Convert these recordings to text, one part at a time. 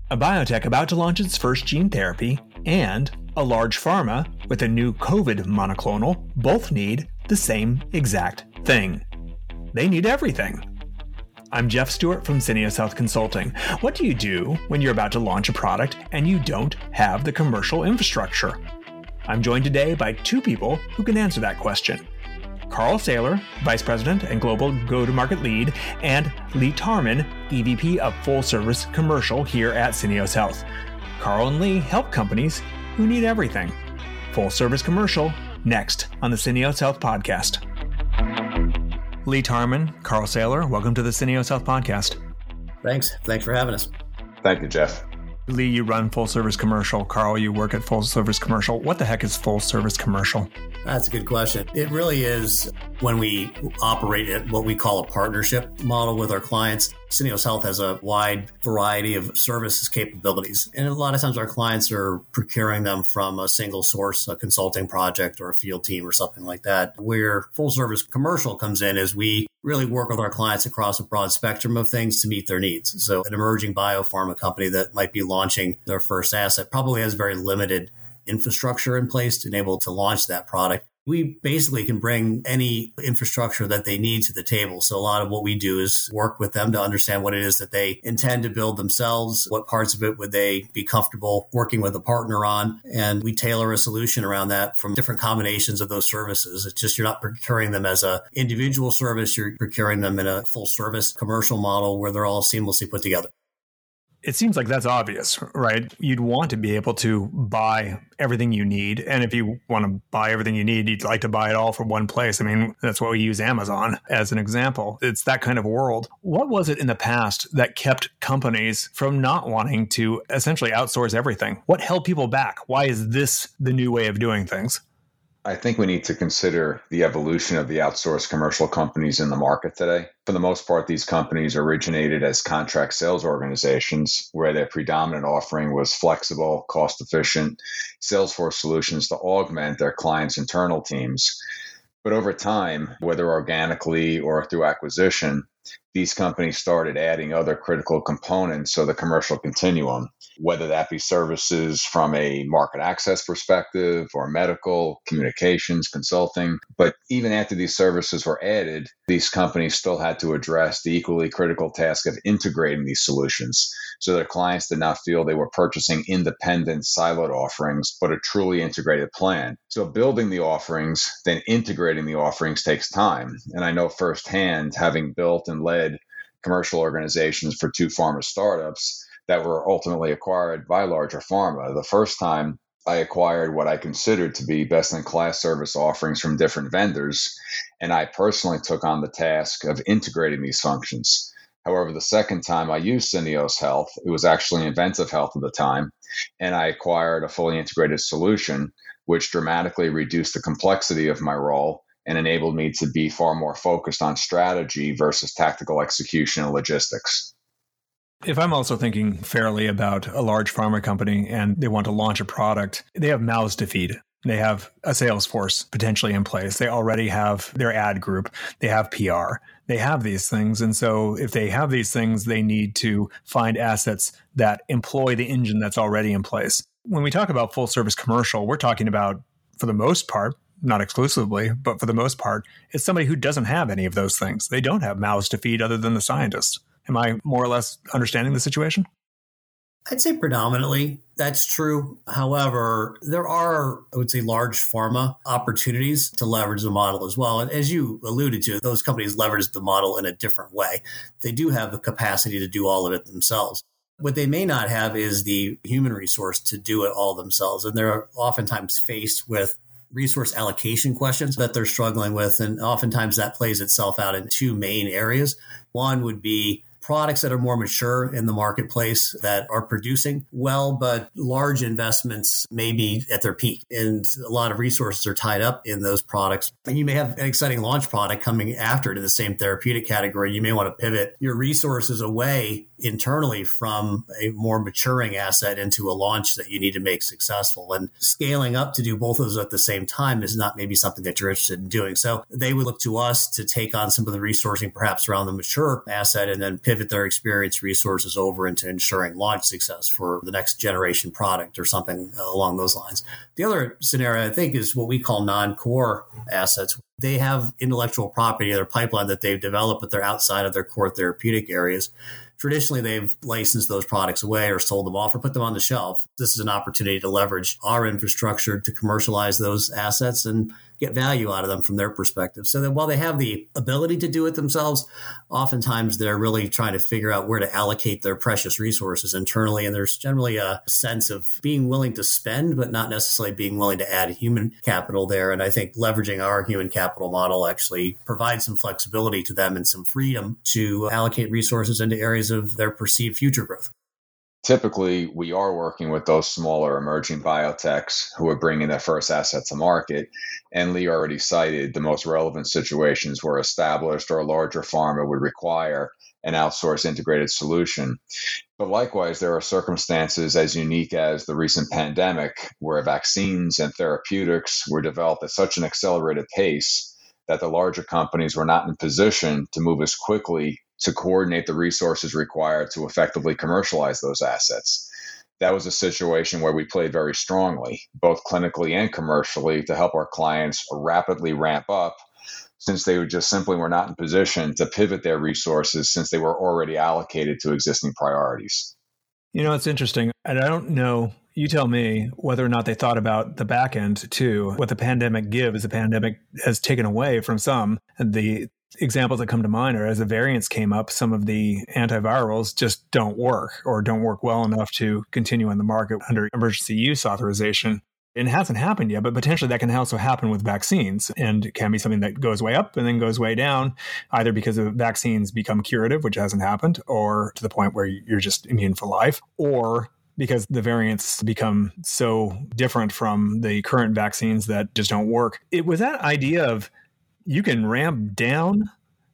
A biotech about to launch its first gene therapy, and a large pharma with a new COVID monoclonal both need the same exact thing. They need everything. I'm Jeff Stewart from Syneos Health Consulting. What do you do when you're about to launch a product and you don't have the commercial infrastructure? I'm joined today by two people who can answer that question. Carl Saylor, Vice President and Global Go-to-Market Lead, and Lee Tarman, EVP of Full Service Commercial here at Syneos Health. Carl and Lee help companies who need everything. Full Service Commercial, next on the Syneos Health Podcast. Lee Tarman, Carl Saylor, welcome to the Syneos Health Podcast. Thanks for having us. Thank you, Jeff. Lee, you run Full Service Commercial. Carl, you work at Full Service Commercial. What the heck is Full Service Commercial? That's a good question. It really is when we operate at what we call a partnership model with our clients. Syneos Health has a wide variety of services capabilities. And a lot of times our clients are procuring them from a single source, a consulting project or a field team or something like that. Where Full Service Commercial comes in is we really work with our clients across a broad spectrum of things to meet their needs. So an emerging biopharma company that might be launching their first asset probably has very limited infrastructure in place to enable to launch that product. We basically can bring any infrastructure that they need to the table. So a lot of what we do is work with them to understand what it is that they intend to build themselves, what parts of it would they be comfortable working with a partner on. And we tailor a solution around that from different combinations of those services. It's just you're not procuring them as an individual service, you're procuring them in a full service commercial model where they're all seamlessly put together. It seems like that's obvious, right? You'd want to be able to buy everything you need. And if you want to buy everything you need, you'd like to buy it all from one place. I mean, that's why we use Amazon as an example. It's that kind of world. What was it in the past that kept companies from not wanting to essentially outsource everything? What held people back? Why is this the new way of doing things? I think we need to consider the evolution of the outsourced commercial companies in the market today. For the most part, these companies originated as contract sales organizations where their predominant offering was flexible, cost-efficient Salesforce solutions to augment their clients' internal teams. But over time, whether organically or through acquisition, these companies started adding other critical components of the commercial continuum, whether that be services from a market access perspective or medical, communications, consulting. But even after these services were added, these companies still had to address the equally critical task of integrating these solutions so their clients did not feel they were purchasing independent siloed offerings, but a truly integrated plan. So building the offerings, then integrating the offerings takes time. And I know firsthand, having built and led commercial organizations for two pharma startups that were ultimately acquired by larger pharma. The first time I acquired what I considered to be best-in-class service offerings from different vendors, and I personally took on the task of integrating these functions. However, the second time I used Syneos Health, it was actually Inventive Health at the time, and I acquired a fully integrated solution, which dramatically reduced the complexity of my role and enabled me to be far more focused on strategy versus tactical execution and logistics. If I'm also thinking fairly about a large pharma company and they want to launch a product, they have mouths to feed. They have a sales force potentially in place. They already have their ad group. They have PR. They have these things. And so if they have these things, they need to find assets that employ the engine that's already in place. When we talk about full service commercial, we're talking about, for the most part, not exclusively, but for the most part, it's somebody who doesn't have any of those things. They don't have mouths to feed other than the scientists. Am I more or less understanding the situation? I'd say predominantly that's true. However, there are, I would say, large pharma opportunities to leverage the model as well. And as you alluded to, those companies leverage the model in a different way. They do have the capacity to do all of it themselves. What they may not have is the human resource to do it all themselves. And they're oftentimes faced with resource allocation questions that they're struggling with. And oftentimes that plays itself out in two main areas. One would be products that are more mature in the marketplace that are producing well, but large investments may be at their peak. And a lot of resources are tied up in those products. And you may have an exciting launch product coming after it in the same therapeutic category. You may want to pivot your resources away internally from a more maturing asset into a launch that you need to make successful. And scaling up to do both of those at the same time is not maybe something that you're interested in doing. So they would look to us to take on some of the resourcing perhaps around the mature asset and then pivot their experienced resources over into ensuring launch success for the next generation product or something along those lines. The other scenario, I think, is what we call non-core assets. They have intellectual property in their pipeline that they've developed, but they're outside of their core therapeutic areas. Traditionally, they've licensed those products away or sold them off or put them on the shelf. This is an opportunity to leverage our infrastructure to commercialize those assets and get value out of them from their perspective. So that while they have the ability to do it themselves, oftentimes they're really trying to figure out where to allocate their precious resources internally. And there's generally a sense of being willing to spend, but not necessarily being willing to add human capital there. And I think leveraging our human capital model actually provides some flexibility to them and some freedom to allocate resources into areas of their perceived future growth. Typically, we are working with those smaller emerging biotechs who are bringing their first asset to market. And Lee already cited the most relevant situations where established or a larger pharma would require an outsourced integrated solution. But likewise, there are circumstances as unique as the recent pandemic where vaccines and therapeutics were developed at such an accelerated pace that the larger companies were not in position to move as quickly to coordinate the resources required to effectively commercialize those assets. That was a situation where we played very strongly, both clinically and commercially, to help our clients rapidly ramp up, since they just simply were not in position to pivot their resources since they were already allocated to existing priorities. You know, it's interesting. And I don't know, you tell me whether or not they thought about the back end too. What the pandemic gives, the pandemic has taken away from some. The examples that come to mind are as the variants came up, some of the antivirals just don't work or don't work well enough to continue on the market under emergency use authorization. It hasn't happened yet, but potentially that can also happen with vaccines and can be something that goes way up and then goes way down, either because the vaccines become curative, which hasn't happened, or to the point where you're just immune for life, or because the variants become so different from the current vaccines that just don't work. It was that idea of you can ramp down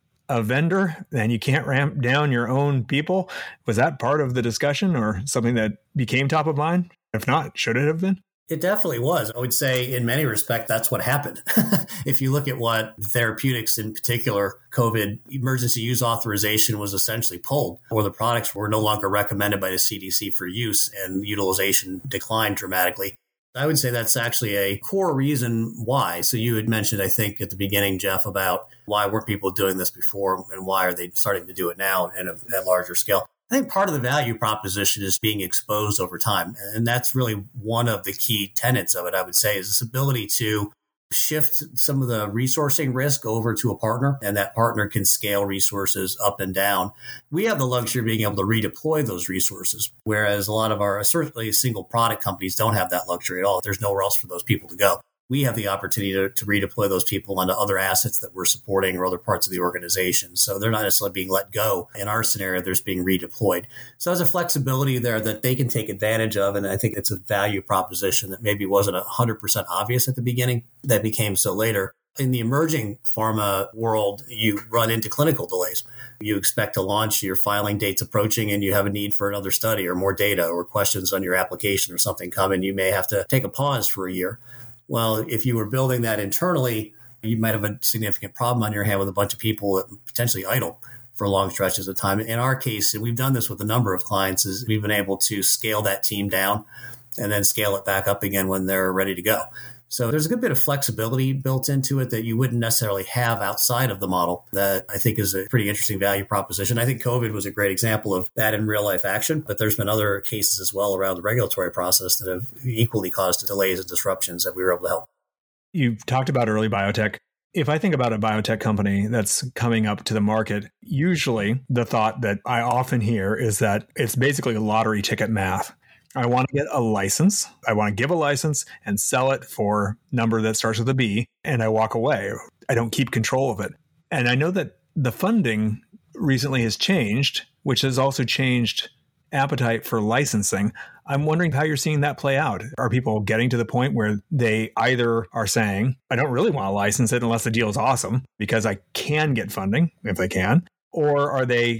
a vendor and you can't ramp down your own people. Was that part of the discussion or something that became top of mind? If not, should it have been? It definitely was. I would say in many respects, that's what happened. If you look at what therapeutics in particular, COVID emergency use authorization was essentially pulled, or the products were no longer recommended by the CDC for use and utilization declined dramatically. I would say that's actually a core reason why. So you had mentioned, I think, at the beginning, Jeff, about why weren't people doing this before and why are they starting to do it now at a larger scale. I think part of the value proposition is being exposed over time. And that's really one of the key tenets of it, I would say, is this ability to shift some of the resourcing risk over to a partner, and that partner can scale resources up and down. We have the luxury of being able to redeploy those resources, whereas a lot of our certainly single product companies don't have that luxury at all. There's nowhere else for those people to go. We have the opportunity to redeploy those people onto other assets that we're supporting or other parts of the organization. So they're not necessarily being let go. In our scenario, they're just being redeployed. So there's a flexibility there that they can take advantage of. And I think it's a value proposition that maybe wasn't 100% obvious at the beginning that became so later. In the emerging pharma world, you run into clinical delays. You expect to launch, your filing date's approaching, and you have a need for another study or more data or questions on your application or something come, and you may have to take a pause for a year. Well, if you were building that internally, you might have a significant problem on your hand with a bunch of people potentially idle for long stretches of time. In our case, and we've done this with a number of clients, is we've been able to scale that team down and then scale it back up again when they're ready to go. So there's a good bit of flexibility built into it that you wouldn't necessarily have outside of the model that I think is a pretty interesting value proposition. I think COVID was a great example of that in real life action, but there's been other cases as well around the regulatory process that have equally caused delays and disruptions that we were able to help. You've talked about early biotech. If I think about a biotech company that's coming up to the market, usually the thought that I often hear is that it's basically lottery ticket math. I want to get a license. I want to give a license and sell it for a number that starts with a B, and I walk away. I don't keep control of it. And I know that the funding recently has changed, which has also changed appetite for licensing. I'm wondering how you're seeing that play out. Are people getting to the point where they either are saying, I don't really want to license it unless the deal is awesome because I can get funding if they can, or are they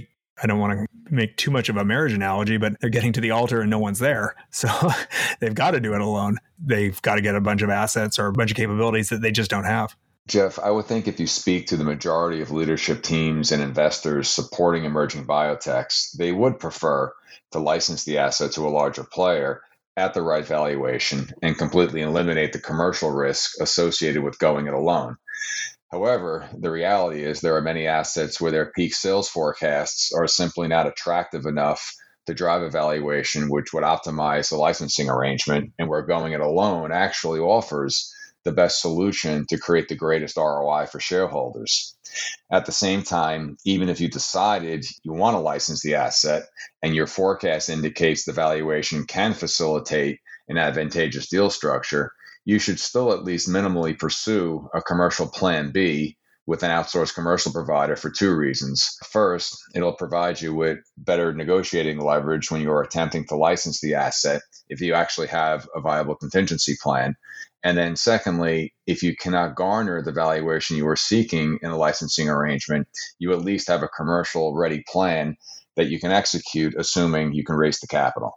I don't want to make too much of a marriage analogy, but they're getting to the altar and no one's there. So they've got to do it alone. They've got to get a bunch of assets or a bunch of capabilities that they just don't have. Jeff, I would think if you speak to the majority of leadership teams and investors supporting emerging biotechs, they would prefer to license the asset to a larger player at the right valuation and completely eliminate the commercial risk associated with going it alone. However, the reality is there are many assets where their peak sales forecasts are simply not attractive enough to drive a valuation which would optimize the licensing arrangement, and where going it alone actually offers the best solution to create the greatest ROI for shareholders. At the same time, even if you decided you want to license the asset and your forecast indicates the valuation can facilitate an advantageous deal structure, you should still at least minimally pursue a commercial plan B with an outsourced commercial provider for two reasons. First, it'll provide you with better negotiating leverage when you're attempting to license the asset if you actually have a viable contingency plan. And then secondly, if you cannot garner the valuation you are seeking in a licensing arrangement, you at least have a commercial ready plan that you can execute, assuming you can raise the capital.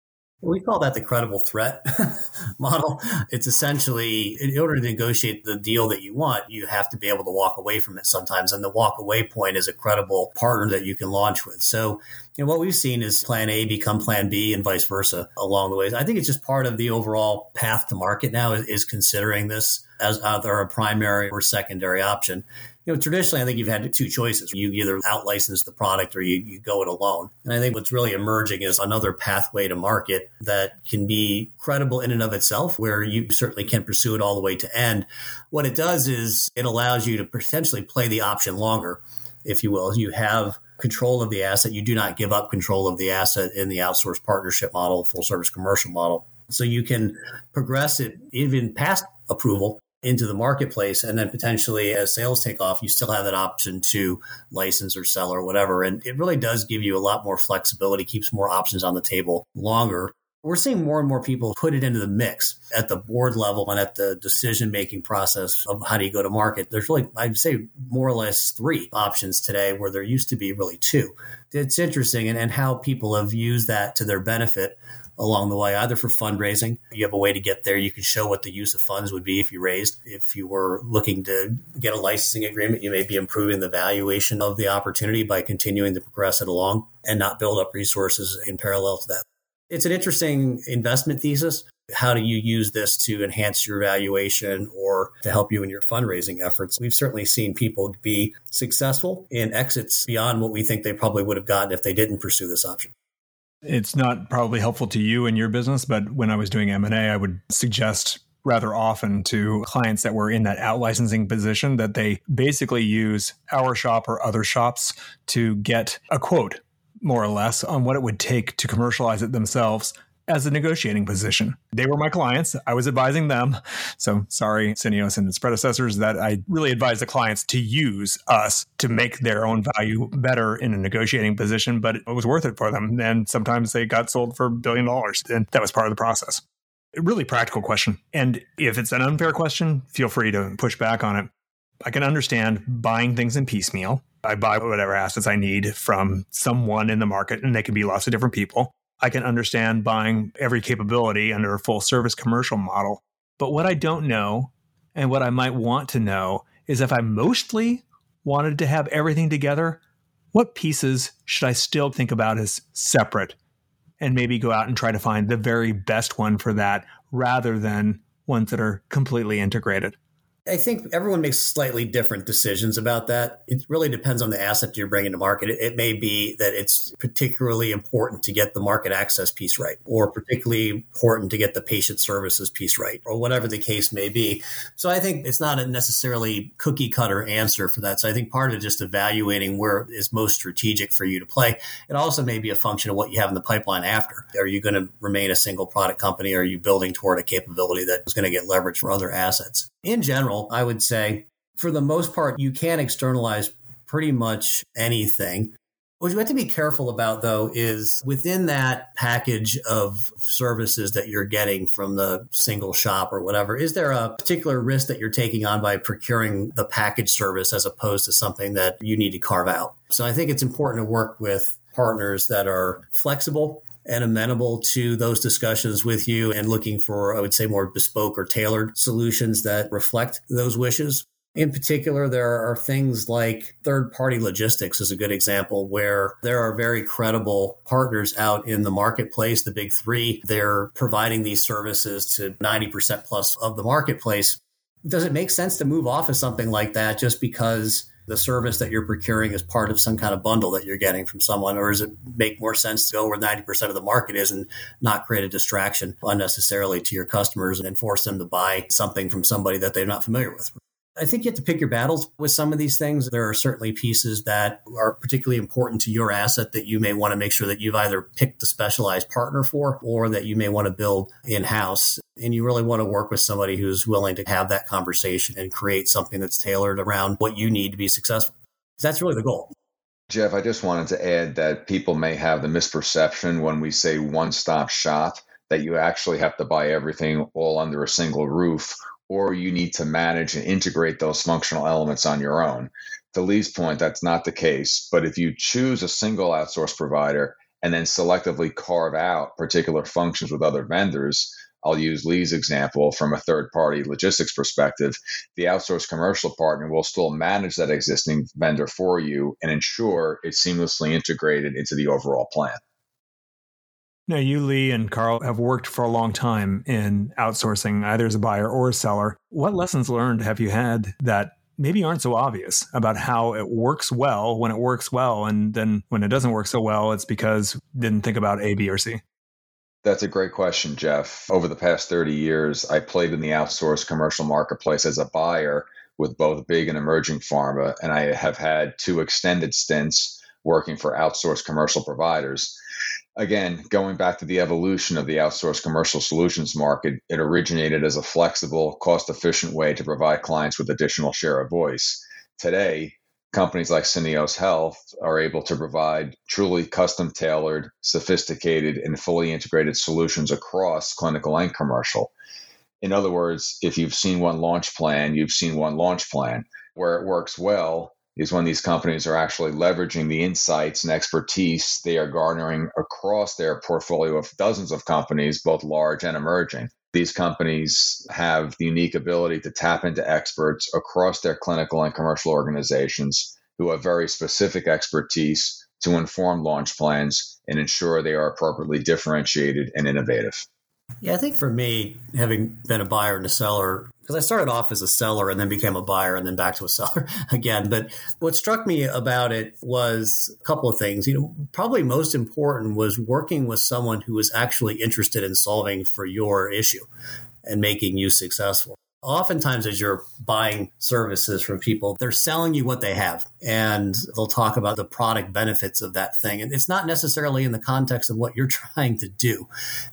We call that the credible threat model. It's essentially, in order to negotiate the deal that you want, you have to be able to walk away from it sometimes. And the walk away point is a credible partner that you can launch with. So, what we've seen is plan A become plan B and vice versa along the way. I think it's just part of the overall path to market now is considering this as either a primary or secondary option. Traditionally, I think you've had two choices. You either out-license the product or you go it alone. And I think what's really emerging is another pathway to market that can be credible in and of itself, where you certainly can pursue it all the way to end. What it does is it allows you to potentially play the option longer, if you will. You have control of the asset. You do not give up control of the asset in the outsourced partnership model, full service commercial model. So you can progress it even past approval into the marketplace, and then potentially as sales take off, you still have that option to license or sell or whatever. And it really does give you a lot more flexibility, keeps more options on the table longer. We're seeing more and more people put it into the mix at the board level and at the decision-making process of how do you go to market. There's really, I'd say, more or less three options today where there used to be really two. It's interesting and how people have used that to their benefit along the way, either for fundraising. You have a way to get there. You can show what the use of funds would be if you raised. If you were looking to get a licensing agreement, you may be improving the valuation of the opportunity by continuing to progress it along and not build up resources in parallel to that. It's an interesting investment thesis. How do you use this to enhance your valuation or to help you in your fundraising efforts? We've certainly seen people be successful in exits beyond what we think they probably would have gotten if they didn't pursue this option. It's not probably helpful to you in your business, but when I was doing M&A, I would suggest rather often to clients that were in that out-licensing position that they basically use our shop or other shops to get a quote, more or less, on what it would take to commercialize it themselves as a negotiating position. They were my clients. I was advising them. So sorry, Syneos and its predecessors, that I really advise the clients to use us to make their own value better in a negotiating position, but it was worth it for them. And sometimes they got sold for $1 billion, and that was part of the process. A really practical question. And if it's an unfair question, feel free to push back on it. I can understand buying things in piecemeal. I buy whatever assets I need from someone in the market, and they can be lots of different people. I can understand buying every capability under a full service commercial model. But what I don't know, and what I might want to know, is if I mostly wanted to have everything together, what pieces should I still think about as separate and maybe go out and try to find the very best one for that rather than ones that are completely integrated? I think everyone makes slightly different decisions about that. It really depends on the asset you're bringing to market. It may be that it's particularly important to get the market access piece right, or particularly important to get the patient services piece right, or whatever the case may be. So I think it's not a necessarily cookie cutter answer for that. So I think part of it is just evaluating where is most strategic for you to play. It also may be a function of what you have in the pipeline after. Are you going to remain a single product company? Or are you building toward a capability that is going to get leverage for other assets? In general, I would say, for the most part, you can externalize pretty much anything. What you have to be careful about, though, is within that package of services that you're getting from the single shop or whatever, is there a particular risk that you're taking on by procuring the package service as opposed to something that you need to carve out? So I think it's important to work with partners that are flexible and amenable to those discussions with you and looking for, I would say, more bespoke or tailored solutions that reflect those wishes. In particular, there are things like third-party logistics is a good example where there are very credible partners out in the marketplace, the big three. They're providing these services to 90% plus of the marketplace. Does it make sense to move off of something like that just because the service that you're procuring is part of some kind of bundle that you're getting from someone? Or does it make more sense to go where 90% of the market is and not create a distraction unnecessarily to your customers and force them to buy something from somebody that they're not familiar with? I think you have to pick your battles with some of these things. There are certainly pieces that are particularly important to your asset that you may want to make sure that you've either picked the specialized partner for or that you may want to build in-house. And you really want to work with somebody who's willing to have that conversation and create something that's tailored around what you need to be successful. That's really the goal. Jeff, I just wanted to add that people may have the misperception when we say one-stop shop that you actually have to buy everything all under a single roof, or you need to manage and integrate those functional elements on your own. To Lee's point, that's not the case. But if you choose a single outsource provider and then selectively carve out particular functions with other vendors, I'll use Lee's example from a third-party logistics perspective. The outsourced commercial partner will still manage that existing vendor for you and ensure it's seamlessly integrated into the overall plan. Now, you, Lee, and Carl have worked for a long time in outsourcing, either as a buyer or a seller. What lessons learned have you had that maybe aren't so obvious about how it works well when it works well, and then when it doesn't work so well, it's because didn't think about A, B, or C? That's a great question, Jeff. Over the past 30 years, I played in the outsourced commercial marketplace as a buyer with both big and emerging pharma, and I have had 2 extended stints working for outsourced commercial providers. Again, going back to the evolution of the outsourced commercial solutions market, it originated as a flexible, cost-efficient way to provide clients with additional share of voice. Today, companies like Syneos Health are able to provide truly custom-tailored, sophisticated, and fully integrated solutions across clinical and commercial. In other words, if you've seen one launch plan, you've seen one launch plan. Where it works well is when these companies are actually leveraging the insights and expertise they are garnering across their portfolio of dozens of companies, both large and emerging. These companies have the unique ability to tap into experts across their clinical and commercial organizations who have very specific expertise to inform launch plans and ensure they are appropriately differentiated and innovative. Yeah, I think for me, having been a buyer and a seller, because I started off as a seller and then became a buyer and then back to a seller again. But what struck me about it was a couple of things. Probably most important was working with someone who was actually interested in solving for your issue and making you successful. Oftentimes, as you're buying services from people, they're selling you what they have, and they'll talk about the product benefits of that thing. And it's not necessarily in the context of what you're trying to do.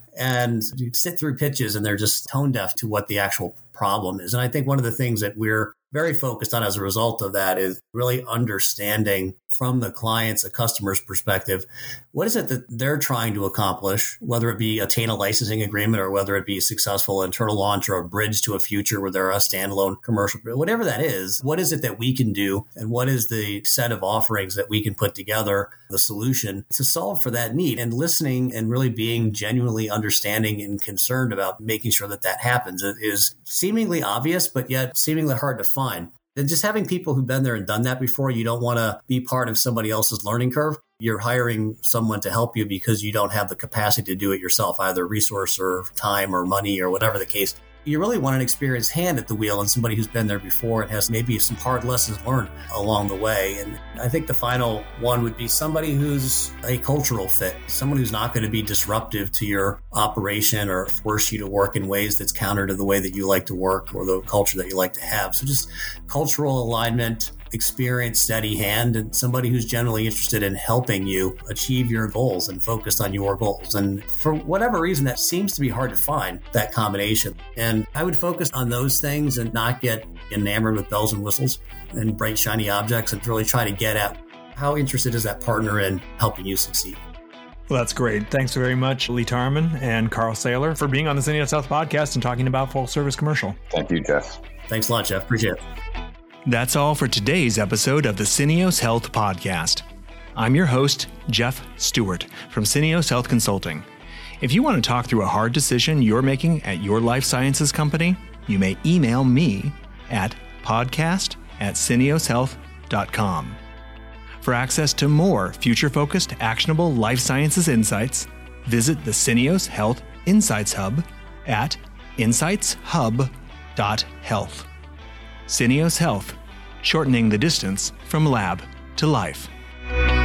And you sit through pitches and they're just tone deaf to what the actual problem is. And I think one of the things that we're very focused on as a result of that is really understanding from the client's, a customer's perspective, what is it that they're trying to accomplish, whether it be attain a licensing agreement or whether it be a successful internal launch or a bridge to a future where they're a standalone commercial, whatever that is, what is it that we can do and what is the set of offerings that we can put together, the solution to solve for that need, and listening and really being genuinely understanding and concerned about making sure that that happens. It is seemingly obvious, but yet seemingly hard to find. And just having people who've been there and done that before, you don't want to be part of somebody else's learning curve. You're hiring someone to help you because you don't have the capacity to do it yourself, either resource or time or money or whatever the case. You really want an experienced hand at the wheel and somebody who's been there before and has maybe some hard lessons learned along the way. And I think the final one would be somebody who's a cultural fit, someone who's not going to be disruptive to your operation or force you to work in ways that's counter to the way that you like to work or the culture that you like to have. So just cultural alignment, experienced, steady hand, and somebody who's generally interested in helping you achieve your goals and focused on your goals. And for whatever reason, that seems to be hard to find, that combination. And I would focus on those things and not get enamored with bells and whistles and bright, shiny objects and really try to get at how interested is that partner in helping you succeed? Well, that's great. Thanks very much, Lee Tarman and Carl Saylor, for being on the Syneos Health podcast and talking about full service commercial. Thank you, Jeff. Thanks a lot, Jeff. Appreciate it. That's all for today's episode of the Syneos Health podcast. I'm your host, Jeff Stewart from Syneos Health Consulting. If you want to talk through a hard decision you're making at your life sciences company, you may email me at podcast@syneoshealth.com. For access to more future-focused, actionable life sciences insights, visit the Syneos Health Insights Hub at insightshub.health. Syneos Health, shortening the distance from lab to life.